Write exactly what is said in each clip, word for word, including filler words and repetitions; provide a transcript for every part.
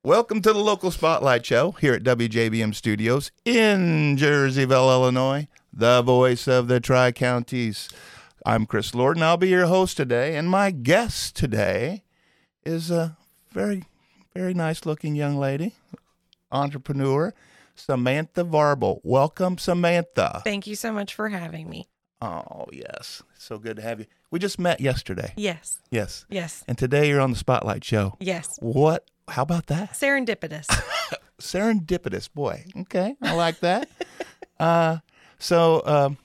Welcome to the Local Spotlight Show here at W J B M Studios in Jerseyville, Illinois, the voice of the Tri-Counties. I'm Chris Lord, and I'll be your host today. And my guest today is a very, very nice-looking young lady, entrepreneur, Samantha Varble. Welcome, Samantha. Thank you so much for having me. Oh, yes. So good to have you. We just met yesterday. Yes. Yes. Yes. And today you're on the Spotlight Show. Yes. What? How about that? Serendipitous. Serendipitous. Boy. Okay. I like that. uh, so um,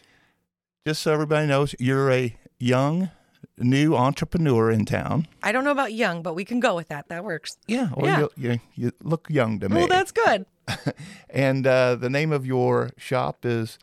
just so everybody knows, you're a young, new entrepreneur in town. I don't know about young, but we can go with that. That works. Yeah. Well, Yeah. You, you, you look young to me. Well, that's good. And uh, the name of your shop is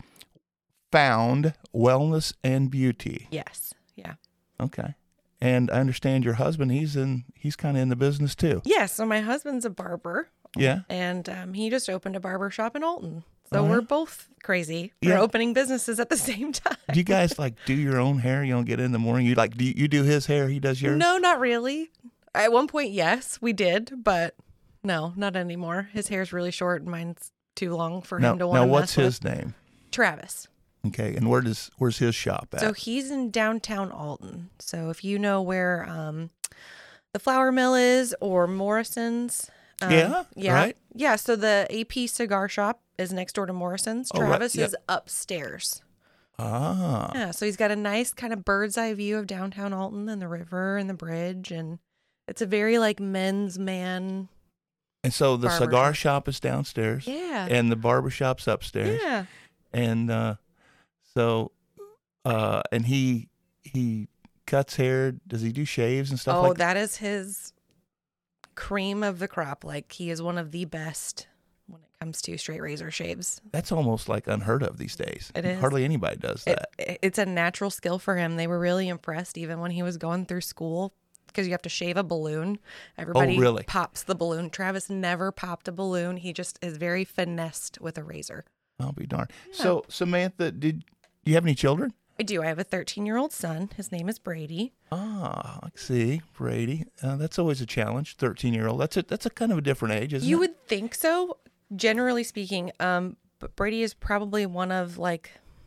Found Wellness and Beauty. Yes. Yeah. Okay. And I understand your husband, he's in, he's kind of in the business too. Yeah. So my husband's a barber. Yeah. And um, he just opened a barber shop in Alton. So Oh, yeah? we're both crazy. Yeah. We're opening businesses at the same time. Do you guys like do your own hair? You don't get in the morning. You like do you, you do his hair? He does yours? No, not really. At one point, yes, we did, but no, not anymore. His hair's really short and mine's too long for Now, him to want now to what's mess his with. name? Travis. Okay, and where does where's his shop at? So he's in downtown Alton. So if you know where um, the Flour Mill is or Morrison's. Um, Yeah, Yeah. right. Yeah. So the A P cigar shop is next door to Morrison's. Oh, right, Travis yep. is upstairs. ah, Yeah. So he's got a nice kind of bird's eye view of downtown Alton and the river and the bridge. And it's a very like men's man. and so the barber cigar shop. shop is downstairs, Yeah. and the barber shop's upstairs, Yeah. and uh, so uh, and he he cuts hair. Does he do shaves and stuff Oh, like that? that is his cream of the crop. Like he is one of the best when it comes to straight razor shaves. That's almost like unheard of these days. It is. Hardly anybody does It, that. it's a natural skill for him. They were really impressed even when he was going through school because you have to shave a balloon. Everybody really? pops the balloon. Travis never popped a balloon. He just is very finessed with a razor. I'll be darned. So Samantha, did do you have any children? I do. I have a thirteen-year-old son. His name is Brady. Ah, I see, Brady. Uh, that's always a challenge. Thirteen-year-old. That's a that's a kind of a different age, isn't You it? would think so, generally speaking. Um, but Brady is probably one of like,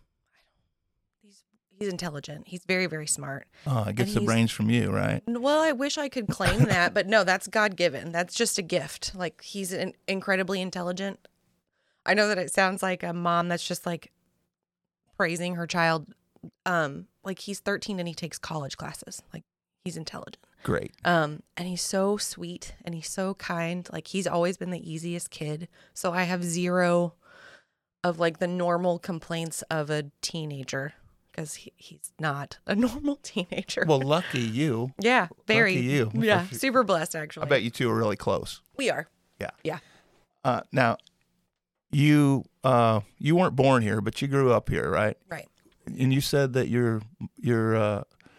he's he's intelligent. He's very very smart. Oh, it gets and the he's- brains from you, right? Well, I wish I could claim that, but no, that's God given. That's just a gift. Like he's in- incredibly intelligent. I know that it sounds like a mom that's just like praising her child. Um, like he's thirteen and he takes college classes. Like he's intelligent. Great. Um, and he's so sweet and he's so kind. Like he's always been the easiest kid. So I have zero of like the normal complaints of a teenager because he, he's not a normal teenager. Well, lucky you. yeah, very. lucky you. Yeah, super blessed actually. I bet you two are really close. we are. Yeah. Yeah. Uh, now, you uh, you weren't born here, but you grew up here, right? Right. And you said that your your uh,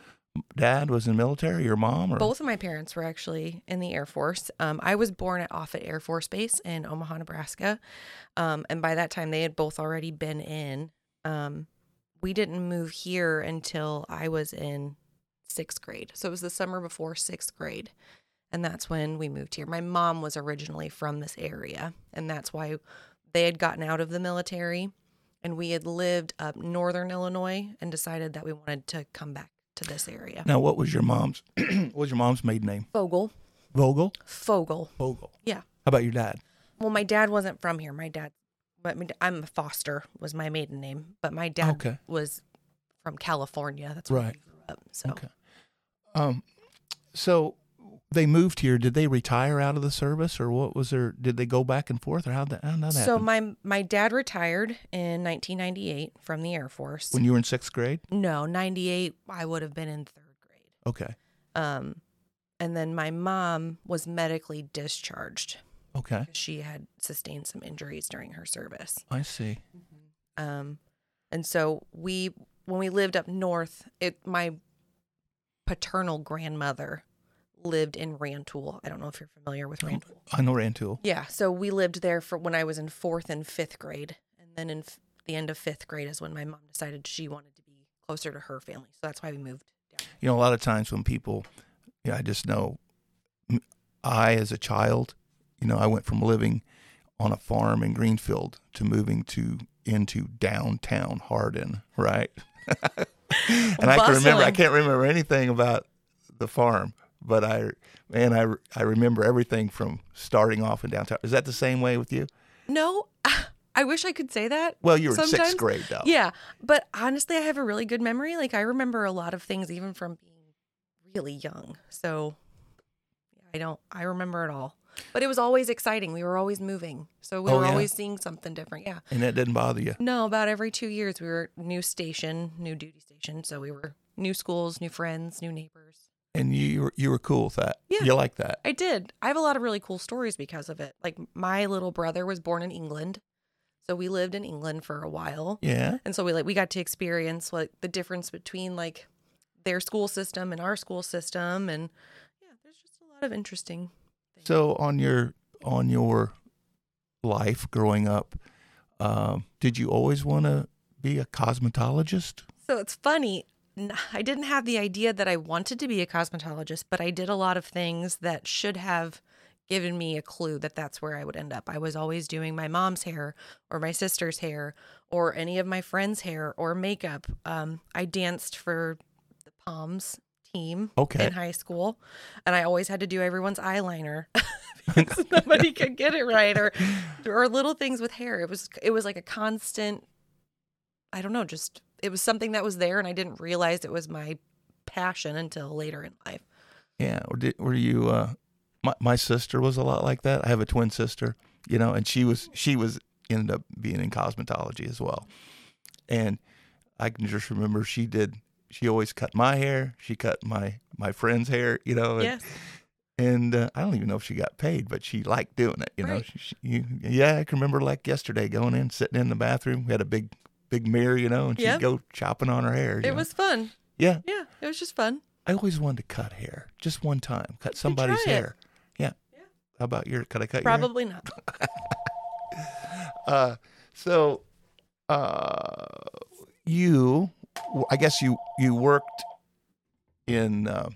dad was in the military. Your mom, or Both of my parents were actually in the Air Force. Um, I was born at Offutt Air Force Base in Omaha, Nebraska. Um, and by that time, they had both already been in. Um, we didn't move here until I was in sixth grade. So it was the summer before sixth grade. And that's when we moved here. My mom was originally from this area. And that's why they had gotten out of the military. And we had lived up northern Illinois and decided that we wanted to come back to this area. Now, what was your mom's? What was your mom's maiden name? Fogel. Vogel. Fogel. Vogel. Yeah. How about your dad? Well, my dad wasn't from here. My dad, but my- I'm a Foster was my maiden name, but my dad Okay. was from California. That's where Right. he grew up. So Okay. Um, so they moved here. Did they retire out of the service, or what was their? Did they go back and forth, or how that? How that so happen? my my dad retired in nineteen ninety-eight from the Air Force. When you were in sixth grade. no, ninety-eight I would have been in third grade. Okay. Um, and then my mom was medically discharged. Okay. She had sustained some injuries during her service. I see. Um, and so we, when we lived up north, it my paternal grandmother lived in Rantoul. I don't know if you're familiar with Rantoul. I know Rantoul. Yeah, so we lived there for when I was in fourth and fifth grade, and then in f- the end of fifth grade is when my mom decided she wanted to be closer to her family. So that's why we moved down. You know, a lot of times when people, yeah, I just know, m- I as a child you know, I went from living on a farm in Greenfield to moving to into downtown Hardin, right? And I can remember, I can't remember anything about the farm, but I, man, I, I remember everything from starting off in downtown. Is that the same way with you? No, I wish I could say that. Well, you were sometimes. in sixth grade, though. Yeah, but honestly, I have a really good memory. Like, I remember a lot of things even from being really young. So I don't, I remember it all. But it was always exciting. We were always moving. So we Oh, were yeah? always seeing something different. Yeah. And that didn't bother you? No, about every two years, we were new station, new duty station. So we were new schools, new friends, new neighbors. And you you were, you were cool with that? Yeah. You like that? I did. I have a lot of really cool stories because of it. Like, my little brother was born in England. So we lived in England for a while. Yeah. And so we like we got to experience like the difference between like their school system and our school system. And yeah, there's just a lot of interesting things. So on your on your life growing up, um, did you always want to be a cosmetologist? So it's funny. I didn't have the idea that I wanted to be a cosmetologist, but I did a lot of things that should have given me a clue that that's where I would end up. I was always doing my mom's hair or my sister's hair or any of my friends' hair or makeup. Um, I danced for the Palms team Okay. in high school, and I always had to do everyone's eyeliner because nobody could get it right, or or little things with hair. It was it was like a constant, I don't know, just it was something that was there, and I didn't realize it was my passion until later in life. Yeah. Or did, were you? Uh, my my sister was a lot like that. I have a twin sister, you know, and she was she was ended up being in cosmetology as well. And I can just remember she did. She always cut my hair. She cut my my friend's hair, you know. And, Yes. And uh, I don't even know if she got paid, but she liked doing it, you know. Right. She, she, you, yeah, I can remember like yesterday going in, sitting in the bathroom. We had a big big mirror, you know, and she'd Yep. go chopping on her hair. you It know. was fun. Yeah. Yeah, it was just fun. I always wanted to cut hair, just one time, cut somebody's try it. hair. Yeah. Yeah. How about your? Could I cut Probably not. your hair? Uh, so, uh, you, I guess you you worked in uh,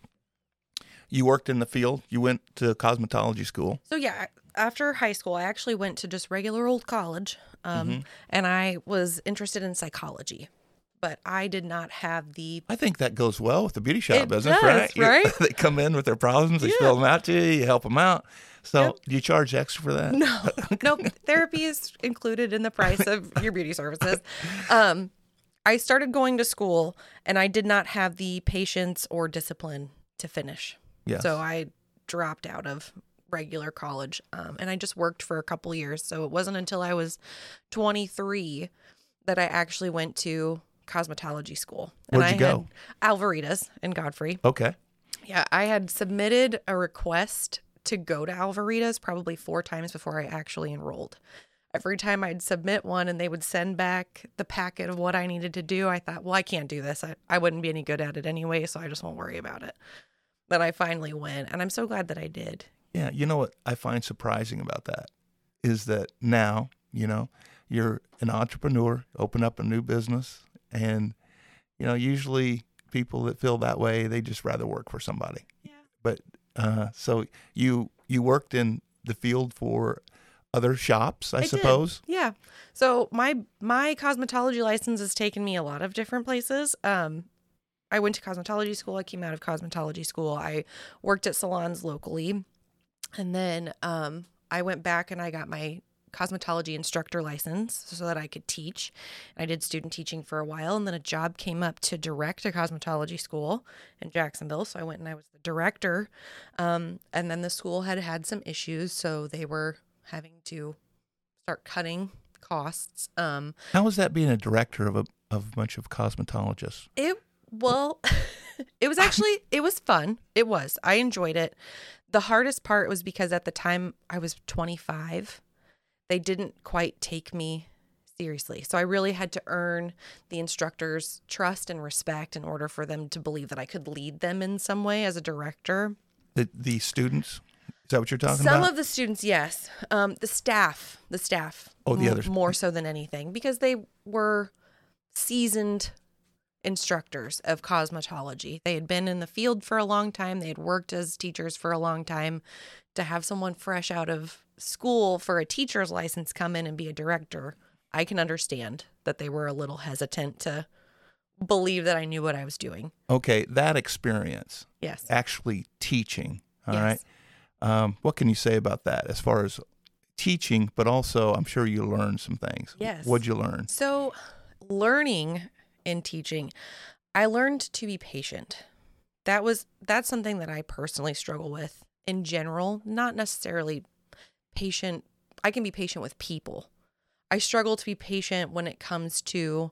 you worked in the field. You went to cosmetology school. So yeah, after high school, I actually went to just regular old college, um, Mhm. and I was interested in psychology, but I did not have the. I think that goes well with the beauty shop It business, does, right? You- right? They come in with their problems, they Yeah. spill them out to you, you help them out. So, Yep. do you charge extra for that? No, no, therapy is included in the price of your beauty services. Um, I started going to school, and I did not have the patience or discipline to finish. Yes. So I dropped out of regular college, um, and I just worked for a couple years. So it wasn't until I was twenty-three that I actually went to cosmetology school. And Where'd you I go? Had Alvaritas in Godfrey. Okay. Yeah, I had submitted a request to go to Alvaritas probably four times before I actually enrolled. Every time I'd submit one and they would send back the packet of what I needed to do, I thought, well, I can't do this. I, I wouldn't be any good at it anyway, so I just won't worry about it. Then I finally went, and I'm so glad that I did. Yeah, you know what I find surprising about that is that now, you know, you're an entrepreneur, open up a new business, and, you know, usually people that feel that way, they just rather work for somebody. Yeah. But uh, so you you worked in the field for other shops, I, I did. suppose? Yeah. So my my cosmetology license has taken me a lot of different places. Um, I went to cosmetology school. I came out of cosmetology school. I worked at salons locally. And then um, I went back and I got my cosmetology instructor license so that I could teach. I did student teaching for a while, and then a job came up to direct a cosmetology school in Jacksonville. So I went and I was the director. Um, and then the school had had some issues, so they were having to start cutting costs. Um, How was that being a director of a of a bunch of cosmetologists? It well, it was actually it was fun. It was. I enjoyed it. The hardest part was because at the time I was twenty-five. They didn't quite take me seriously. So I really had to earn the instructors' trust and respect in order for them to believe that I could lead them in some way as a director. The the students? Is that what you're talking Some about? of the students, yes. Um, the staff, the staff. Oh, the m- others. more so than anything, because they were seasoned instructors of cosmetology. They had been in the field for a long time. They had worked as teachers for a long time. To have someone fresh out of school for a teacher's license come in and be a director, I can understand that they were a little hesitant to believe that I knew what I was doing. Okay, that experience, Yes. actually teaching, all Yes. right? Um, what can you say about that as far as teaching, but also I'm sure you learned some things. Yes. What'd you learn? So, learning and teaching, I learned to be patient. That was that's something that I personally struggle with in general, not necessarily patient. I can be patient with people. I struggle to be patient when it comes to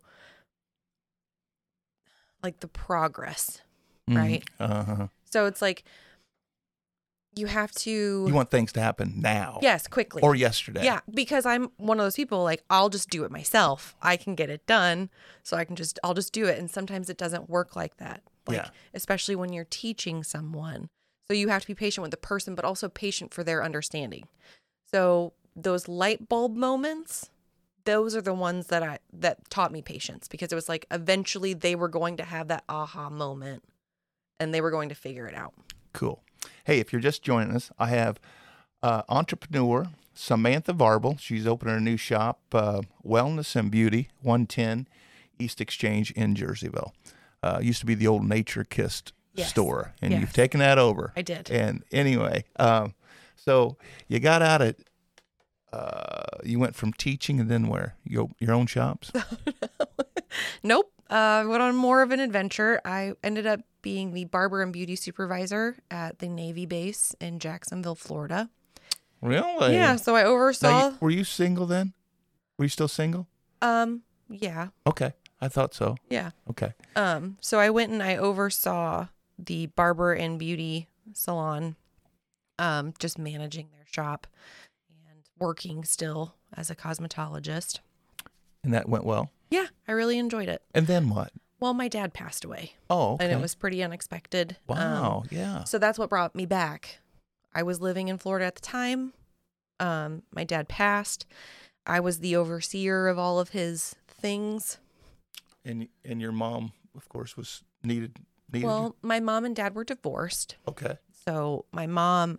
like the progress, Mhm. right? Uh-huh. So it's like you have to You want things to happen now. yes, quickly. Or yesterday. Yeah, because I'm one of those people like I'll just do it myself. I can get it done, so I can just I'll just do it. And sometimes it doesn't work like that. Like Yeah. especially when you're teaching someone. So you have to be patient with the person, but also patient for their understanding. So those light bulb moments, those are the ones that I that taught me patience because it was like eventually they were going to have that aha moment and they were going to figure it out. Cool. Hey, if you're just joining us, I have uh, entrepreneur Samantha Varble. She's opening a new shop, uh, Wellness and Beauty, one ten East Exchange in Jerseyville. Uh, used to be the old Nature Kissed Yes. store, and Yes. you've taken that over. I did. And anyway, um, so you got out of, uh, you went from teaching and then where? Your, your own shops? Nope. Uh, I went on more of an adventure. I ended up being the barber and beauty supervisor at the Navy base in Jacksonville, Florida. Really? Yeah, so I Now, oversaw. you, were you single then? Were you still single? um, yeah, Okay. I thought so. yeah. Okay. Um, so I went and I oversaw the barber and beauty salon, um, just managing their shop and working still as a cosmetologist. And that went well. Yeah, I really enjoyed it. And then what? Well, my dad passed away, Oh, okay. and it was pretty unexpected. Um, Wow. yeah. So that's what brought me back. I was living in Florida at the time. Um, my dad passed. I was the overseer of all of his things. And and your mom, of course, was needed. needed Well, my mom and dad were divorced. you? Okay. So my mom,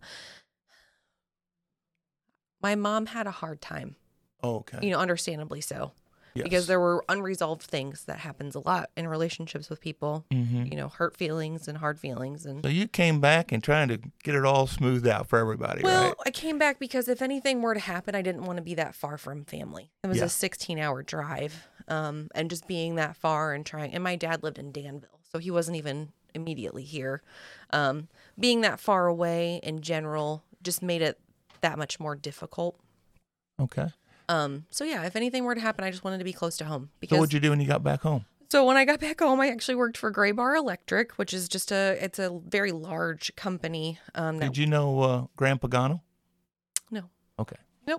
my mom had a hard time, Oh, okay. you know, understandably so, Yes. because there were unresolved things that happens a lot in relationships with people, Mm-hmm. you know, hurt feelings and hard feelings. And So you came back and trying to get it all smoothed out for everybody, well, right? I came back because if anything were to happen, I didn't want to be that far from family. It was Yeah. a sixteen hour drive. Um, and just being that far and trying, and my dad lived in Danville, so he wasn't even immediately here. Um, being that far away in general just made it that much more difficult. Okay. Um, so yeah, if anything were to happen, I just wanted to be close to home So because what'd you do when you got back home? so when I got back home, I actually worked for Gray Bar Electric, which is just a, it's a very large company. Um, that, Did you know uh, Graham Pagano? No. Okay.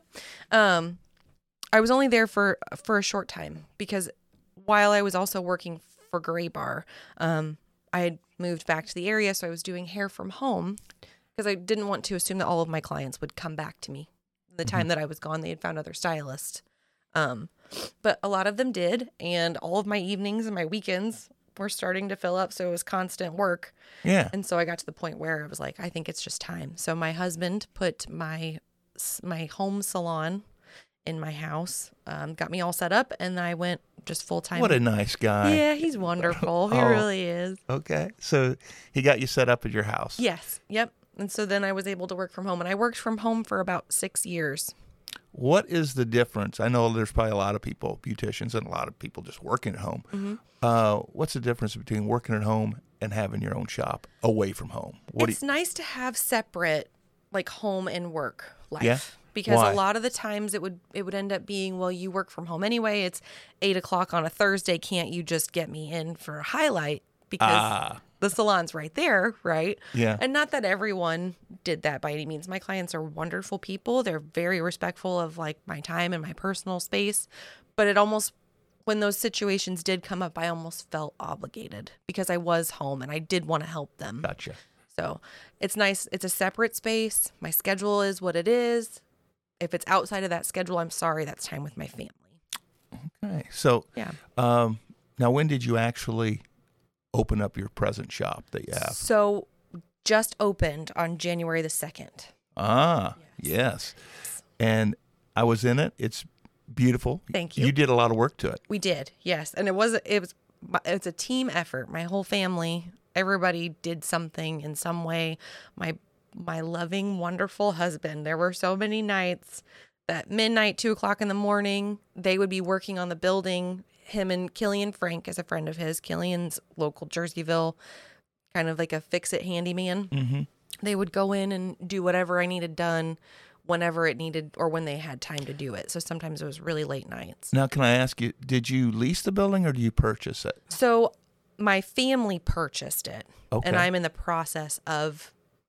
um, I was only there for, for a short time because while I was also working for Gray Bar, um, I had moved back to the area. So I was doing hair from home because I didn't want to assume that all of my clients would come back to me. The time that I was gone, they had found other stylists. Um, but a lot of them did. And all of my evenings and my weekends were starting to fill up. So it was constant work. Yeah. And so I got to the point where I was like, I think it's just time. So my husband put my my home salon in my house, um, got me all set up, and I went just full time. What a nice guy. Yeah, he's wonderful. He Oh. really is. Okay. So he got you set up at your house. Yes. Yep. And so then I was able to work from home, and I worked from home for about six years. What is the difference? I know there's probably a lot of people, beauticians, and a lot of people just working at home. Mm-hmm. Uh, what's the difference between working at home and having your own shop away from home? What It's do nice to have separate, like home and work life. Yeah? Because Why? a lot of the times it would it would end up being, well, you work from home anyway. It's eight o'clock on a Thursday. Can't you just get me in for a highlight? Because Ah. the salon's right there, right? Yeah. And not that everyone did that by any means. My clients are wonderful people. They're very respectful of like my time and my personal space. But it almost, when those situations did come up, I almost felt obligated because I was home and I did want to help them. Gotcha. So it's nice. It's a separate space. My schedule is what it is. If it's outside of that schedule, I'm sorry. That's time with my family. Okay. So Yeah. um, Now, when did you actually open up your present shop that you have? So just opened on January the second. Ah, yes. yes. And I was in it. It's beautiful. Thank you. You did a lot of work to it. We did, yes. And it was it was it's a team effort. My whole family, everybody did something in some way. My my loving, wonderful husband. There were so many nights that midnight, two o'clock in the morning, they would be working on the building. Him and Killian Frank is a friend of his. Killian's local Jerseyville, kind of like a fix-it handyman. Mm-hmm. They would go in and do whatever I needed done whenever it needed or when they had time to do it. So sometimes it was really late nights. Now, can I ask you, did you lease the building or do you purchase it? So my family purchased it, okay. and I'm in the process of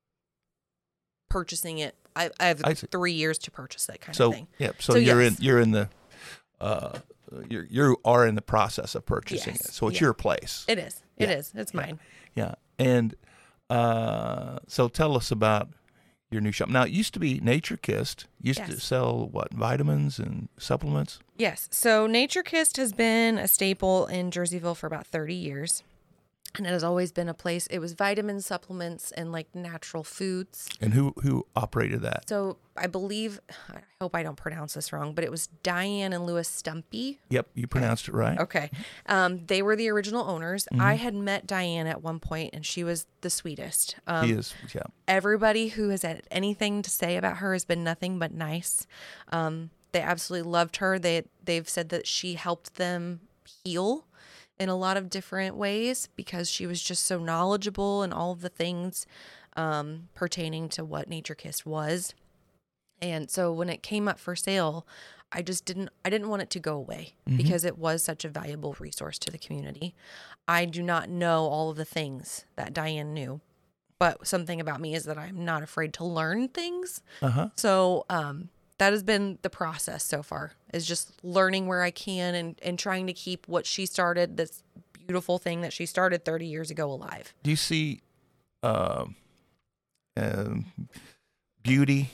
purchasing it. I, I have I three years to purchase it, kind so, of thing. Yeah, so, so you're yes. in you're in the uh, you're you are in the process of purchasing yes. it. So it's yeah. your place. It is. It yeah. is. It's yeah. mine. Yeah, and uh, so tell us about your new shop. Now, it used to be Nature Kissed. Used yes. to sell what, vitamins and supplements? Yes. So Nature Kissed has been a staple in Jerseyville for about thirty years. And it has always been a place. It was vitamin supplements and like natural foods. And who who operated that? So I believe, I hope I don't pronounce this wrong, but it was Diane and Louis Stumpy. Yep, you pronounced it right. Okay. Um, they were the original owners. Mm-hmm. I had met Diane at one point, and she was the sweetest. Um, he is, yeah. Everybody who has had anything to say about her has been nothing but nice. Um, they absolutely loved her. They they've said that she helped them heal in a lot of different ways because she was just so knowledgeable and all of the things um, pertaining to what Nature Kissed was. And so when it came up for sale, I just didn't, I didn't want it to go away mm-hmm. because it was such a valuable resource to the community. I do not know all of the things that Diane knew, but something about me is that I'm not afraid to learn things. Uh-huh. So, um, that has been the process so far, is just learning where I can and, and trying to keep what she started, this beautiful thing that she started thirty years ago, alive. Do you see uh, uh, beauty,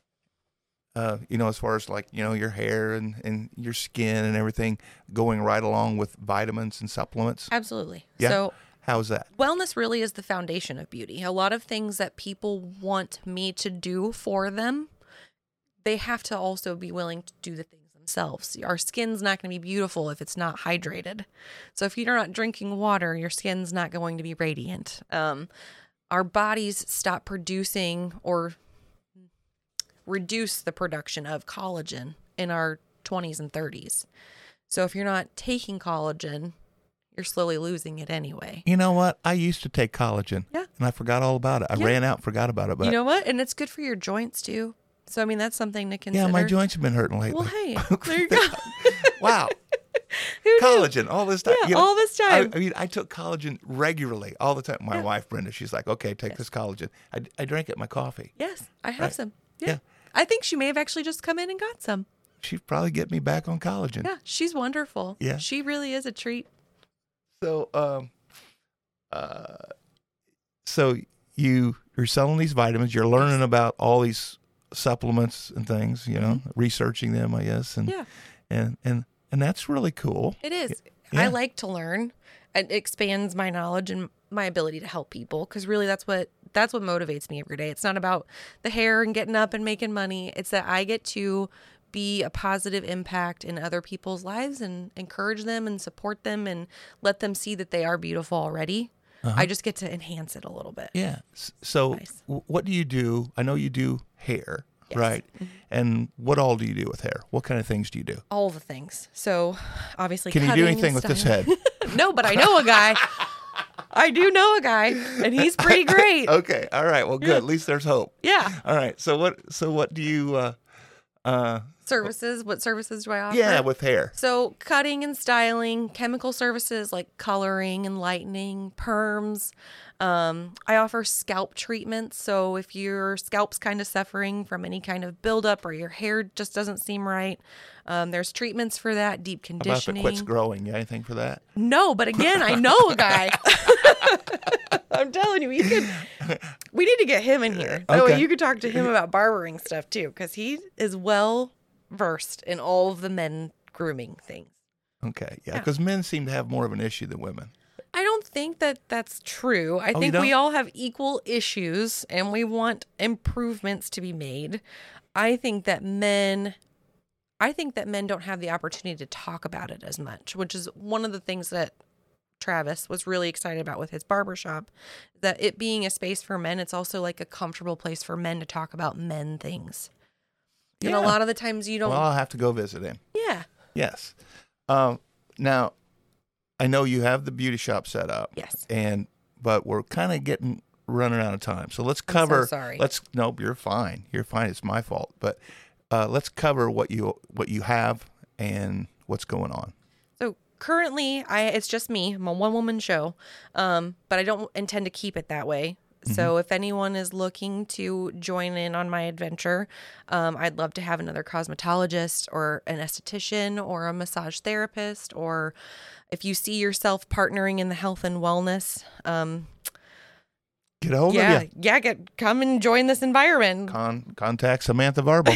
uh, you know, as far as like, you know, your hair and, and your skin and everything going right along with vitamins and supplements? Absolutely. Yeah. So how's that? Wellness really is the foundation of beauty. A lot of things that people want me to do for them, they have to also be willing to do the things themselves. Our skin's not going to be beautiful if it's not hydrated. So if you're not drinking water, your skin's not going to be radiant. Um, our bodies stop producing or reduce the production of collagen in our twenties and thirties. So if you're not taking collagen, you're slowly losing it anyway. You know what? I used to take collagen. Yeah. And I forgot all about it. I yeah. ran out, forgot about it. But you know what? And it's good for your joints too. So, I mean, that's something to consider. Yeah, my joints have been hurting lately. Well, hey, there you go. Wow. Who Collagen knew? all this time. Yeah, you know, all this time. I, I mean, I took collagen regularly all the time. My yeah. wife, Brenda, she's like, okay, take yes. this collagen. I, I drink it in my coffee. Yes, I have right? some. Yeah. yeah. I think she may have actually just come in and got some. She'd probably get me back on collagen. Yeah, she's wonderful. Yeah. She really is a treat. So, um, uh, so you, you're selling these vitamins. You're learning about all these supplements and things, you know, mm-hmm. researching them, I guess. And, yeah. and, and, and that's really cool. It is. Yeah. I like to learn. It expands my knowledge and my ability to help people. Cause really that's what, that's what motivates me every day. It's not about the hair and getting up and making money. It's that I get to be a positive impact in other people's lives and encourage them and support them and let them see that they are beautiful already. Uh-huh. I just get to enhance it a little bit. Yeah. So nice. w- what do you do? I know you do hair, yes. right? Mm-hmm. And what all do you do with hair? What kind of things do you do? All the things. So obviously, can you do anything with this head? No, but I know a guy. I do know a guy, and he's pretty great. Okay. All right. Well, good. Yeah. At least there's hope. Yeah. All right. So what? So what do you? Uh, uh, Services. What services do I offer? Yeah, with hair. So cutting and styling, chemical services like coloring and lightening, perms. Um, I offer scalp treatments. So if your scalp's kind of suffering from any kind of buildup or your hair just doesn't seem right, um, there's treatments for that, deep conditioning. How about if it quits growing? You got anything for that? No, but again, I know a guy. I'm telling you, he could. We need to get him in here. That okay. way you could talk to him about barbering stuff too, because he is well versed in all of the men grooming things. Okay, yeah, Yeah. because men seem to have more of an issue than women. I don't think that that's true. I Oh, you think don't? we all have equal issues and we want improvements to be made. I think that men I think that men don't have the opportunity to talk about it as much, which is one of the things that Travis was really excited about with his barbershop, that it being a space for men, it's also like a comfortable place for men to talk about men things. And a Yeah. lot of the times you don't. Well, I'll have to go visit him. Yeah. Yes. Um, now, I know you have the beauty shop set up. Yes. And but we're kind of getting running out of time. So let's cover. sorry. Let's nope. You're fine. You're fine. It's my fault. But uh, let's cover what you what you have and what's going on. So currently, I it's just me. I'm a one woman show, um, but I don't intend to keep it that way. So if anyone is looking to join in on my adventure, um, I'd love to have another cosmetologist or an esthetician or a massage therapist, or if you see yourself partnering in the health and wellness, um, Get a hold yeah, of you. yeah, get come and join this environment. Con- contact Samantha Varble.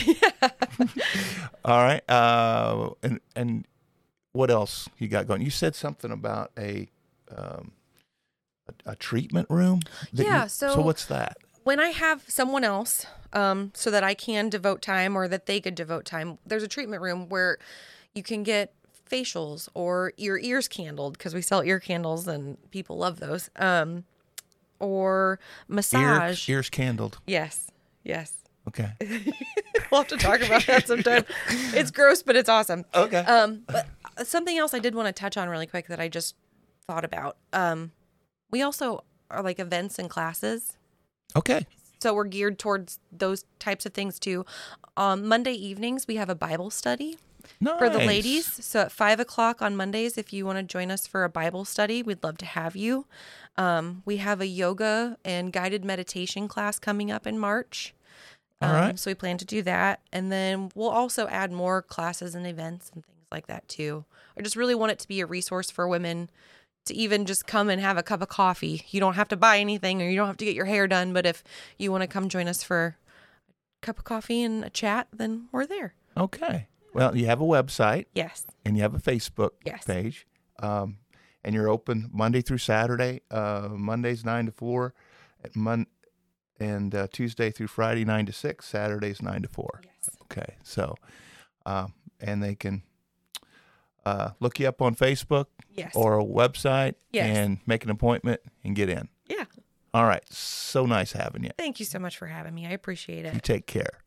All right. Uh, and and what else you got going? You said something about a um, a, a treatment room. that Yeah, you- so- so what's that? When I have someone else, um, so that I can devote time or that they could devote time, there's a treatment room where you can get facials or your ears candled, because we sell ear candles and people love those. Um, or massage. Ear, ears candled. Yes, yes. Okay. We'll have to talk about that sometime. It's gross, but it's awesome. Okay. Um, but something else I did want to touch on really quick that I just thought about. Um, we also are like events and classes. Okay. So we're geared towards those types of things too. Um, Monday evenings, we have a Bible study Nice. for the ladies. So at five o'clock on Mondays, if you want to join us for a Bible study, we'd love to have you. Um, we have a yoga and guided meditation class coming up in March. All Um, right. So we plan to do that. And then we'll also add more classes and events and things like that too. I just really want it to be a resource for women to even just come and have a cup of coffee. You don't have to buy anything or you don't have to get your hair done. But if you want to come join us for a cup of coffee and a chat, then we're there. Okay. Well, you have a website Yes. and you have a Facebook Yes. page, um, and you're open Monday through Saturday. Uh, Mondays nine to four, at Mon- and uh, Tuesday through Friday nine to six. Saturdays nine to four. Yes. Okay. So, um, and they can uh, look you up on Facebook Yes. or a website Yes. and make an appointment and get in. Yeah. All right. So nice having you. Thank you so much for having me. I appreciate You it. take care.